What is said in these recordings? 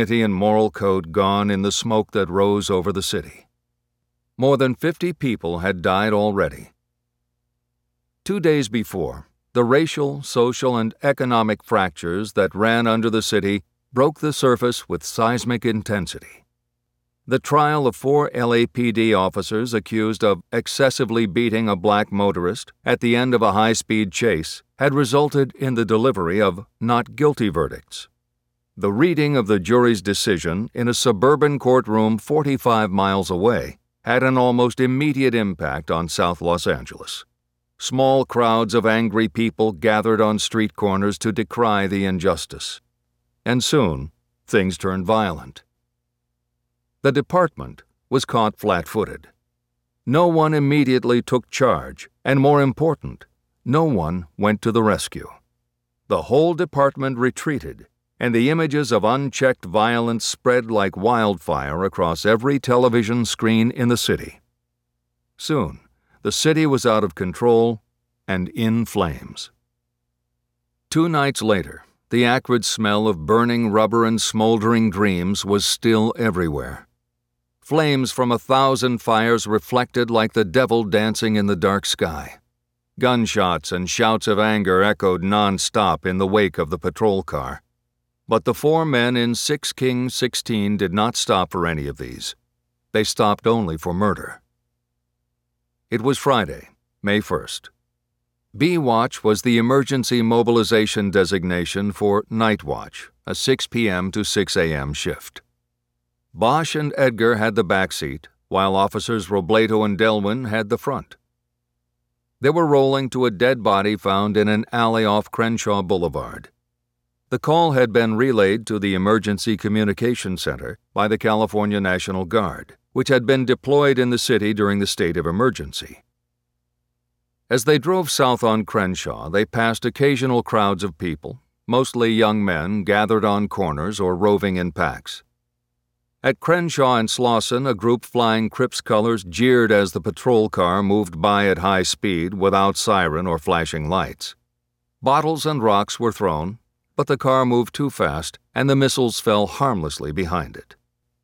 and moral code gone in the smoke that rose over the city. More than 50 people had died already. 2 days before, the racial, social, and economic fractures that ran under the city broke the surface with seismic intensity. The trial of 4 LAPD officers accused of excessively beating a black motorist at the end of a high-speed chase had resulted in the delivery of not guilty verdicts. The reading of the jury's decision in a suburban courtroom 45 miles away had an almost immediate impact on South Los Angeles. Small crowds of angry people gathered on street corners to decry the injustice. And soon, things turned violent. The department was caught flat-footed. No one immediately took charge, and more important, no one went to the rescue. The whole department retreated, and the images of unchecked violence spread like wildfire across every television screen in the city. Soon, the city was out of control and in flames. 2 nights later, the acrid smell of burning rubber and smoldering dreams was still everywhere. Flames from 1,000 fires reflected like the devil dancing in the dark sky. Gunshots and shouts of anger echoed non-stop in the wake of the patrol car. But the 4 men in 6 King 16 did not stop for any of these. They stopped only for murder. It was Friday, May 1st. B-Watch was the emergency mobilization designation for Night Watch, a 6 p.m. to 6 a.m. shift. Bosch and Edgar had the back seat, while officers Robledo and Delwin had the front. They were rolling to a dead body found in an alley off Crenshaw Boulevard. The call had been relayed to the Emergency Communication Center by the California National Guard, which had been deployed in the city during the state of emergency. As they drove south on Crenshaw, they passed occasional crowds of people, mostly young men gathered on corners or roving in packs. At Crenshaw and Slauson, a group flying Crips colors jeered as the patrol car moved by at high speed without siren or flashing lights. Bottles and rocks were thrown, but the car moved too fast and the missiles fell harmlessly behind it.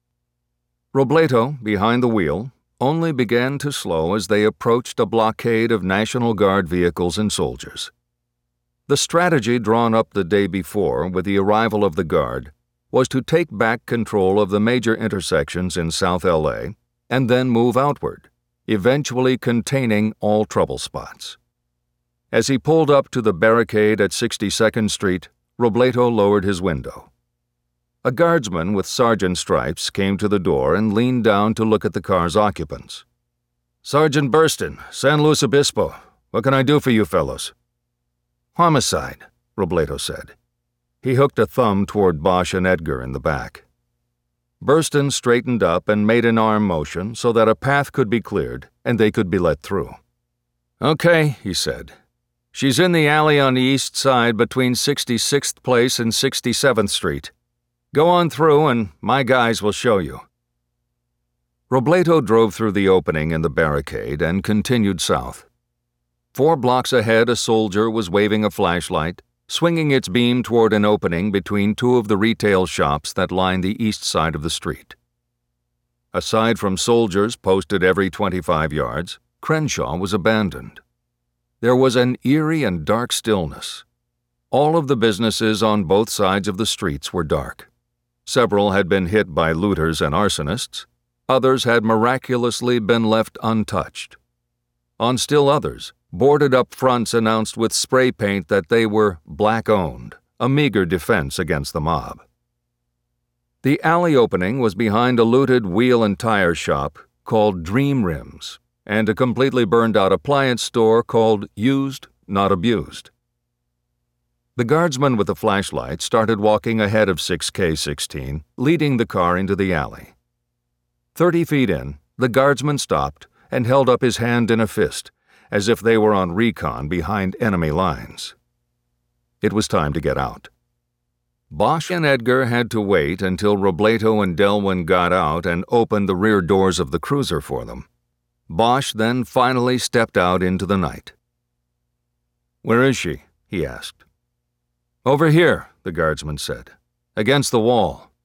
Robledo, behind the wheel, only began to slow as they approached a blockade of National Guard vehicles and soldiers. The strategy drawn up the day before with the arrival of the Guard was to take back control of the major intersections in South LA and then move outward, eventually containing all trouble spots. As he pulled up to the barricade at 62nd Street, Robledo lowered his window. A guardsman with sergeant stripes came to the door and leaned down to look at the car's occupants. "Sergeant Burston, San Luis Obispo. What can I do for you fellows?" "Homicide," Robledo said. He hooked a thumb toward Bosch and Edgar in the back. Burston straightened up and made an arm motion so that a path could be cleared and they could be let through. "Okay," he said. "She's in the alley on the east side between 66th Place and 67th Street. Go on through and my guys will show you." Robledo drove through the opening in the barricade and continued south. 4 blocks ahead, a soldier was waving a flashlight, swinging its beam toward an opening between 2 of the retail shops that line the east side of the street. Aside from soldiers posted every 25 yards, Crenshaw was abandoned. There was an eerie and dark stillness. All of the businesses on both sides of the streets were dark. Several had been hit by looters and arsonists. Others had miraculously been left untouched. On still others, boarded-up fronts announced with spray paint that they were black-owned, a meager defense against the mob. The alley opening was behind a looted wheel and tire shop called Dream Rims and a completely burned-out appliance store called Used, Not Abused. The guardsman with the flashlight started walking ahead of 6K16, leading the car into the alley. 30 feet in, the guardsman stopped and held up his hand in a fist, as if they were on recon behind enemy lines. It was time to get out. Bosch and Edgar had to wait until Robledo and Delwin got out and opened the rear doors of the cruiser for them. Bosch then finally stepped out into the night. "Where is she?" he asked. "Over here," the guardsman said. "Against the wall."